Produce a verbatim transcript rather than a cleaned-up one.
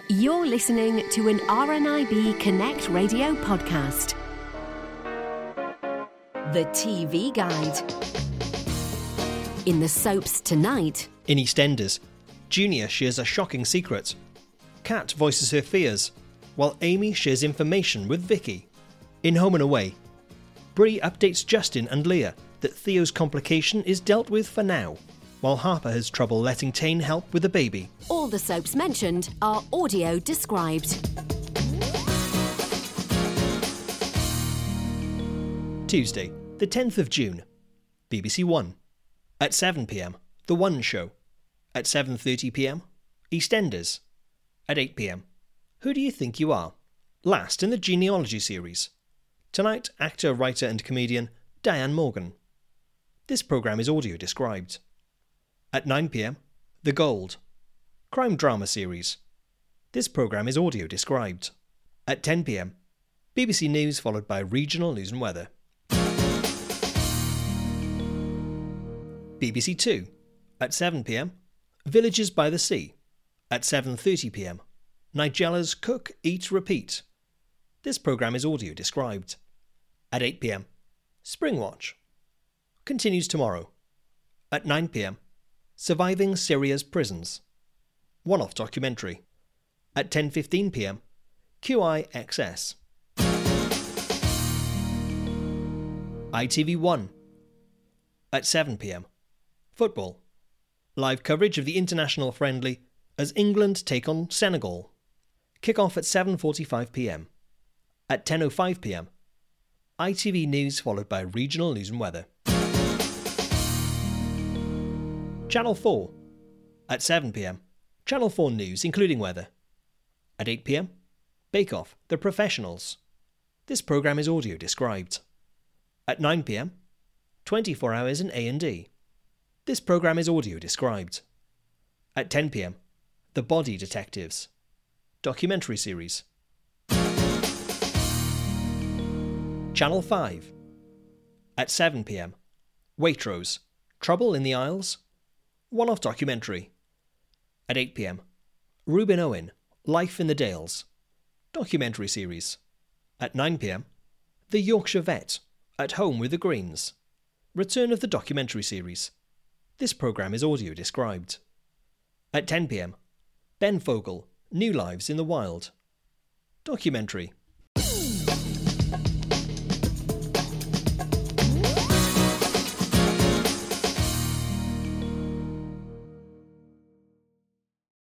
You're listening to an R N I B Connect radio podcast. The T V Guide. In the soaps tonight. In EastEnders, Junior shares a shocking secret. Kat voices her fears, while Amy shares information with Vicky. In Home and Away, Bree updates Justin and Leah that Theo's complication is dealt with for now, while Harper has trouble letting Tane help with the baby. All the soaps mentioned are audio described. Tuesday, the tenth of June, B B C One. At seven p m, The One Show. At seven thirty p m, EastEnders. At eight p m, Who Do You Think You Are? Last in the genealogy series. Tonight, actor, writer and comedian Diane Morgan. This programme is audio described. At nine p m, The Gold. Crime drama series. This programme is audio described. At ten p m, B B C News followed by regional news and weather. B B C Two. At seven p m, Villages by the Sea. At seven thirty p m, Nigella's Cook, Eat, Repeat. This programme is audio described. At eight p m, Spring Watch. Continues tomorrow. At nine p m, Surviving Syria's Prisons. One-off documentary. At ten fifteen p m, Q I X S. I T V One. At seven p m, Football. Live coverage of the international friendly as England take on Senegal. Kick-off at seven forty-five p m. At ten oh five p m, I T V News followed by regional news and weather. Channel four. At seven p m, Channel four News including weather. At eight p m, Bake Off, The Professionals. This programme is audio described. At nine p m, twenty-four hours in A and E. This programme is audio described. At ten p m, The Body Detectives. Documentary series. Channel five. At seven p m, Waitrose, Trouble in the Isles. One-off documentary. At eight p m, Reuben Owen, Life in the Dales. Documentary series. At nine p m, The Yorkshire Vet, At Home with the Greens. Return of the documentary series. This programme is audio described. At ten p m, Ben Fogle, New Lives in the Wild. Documentary.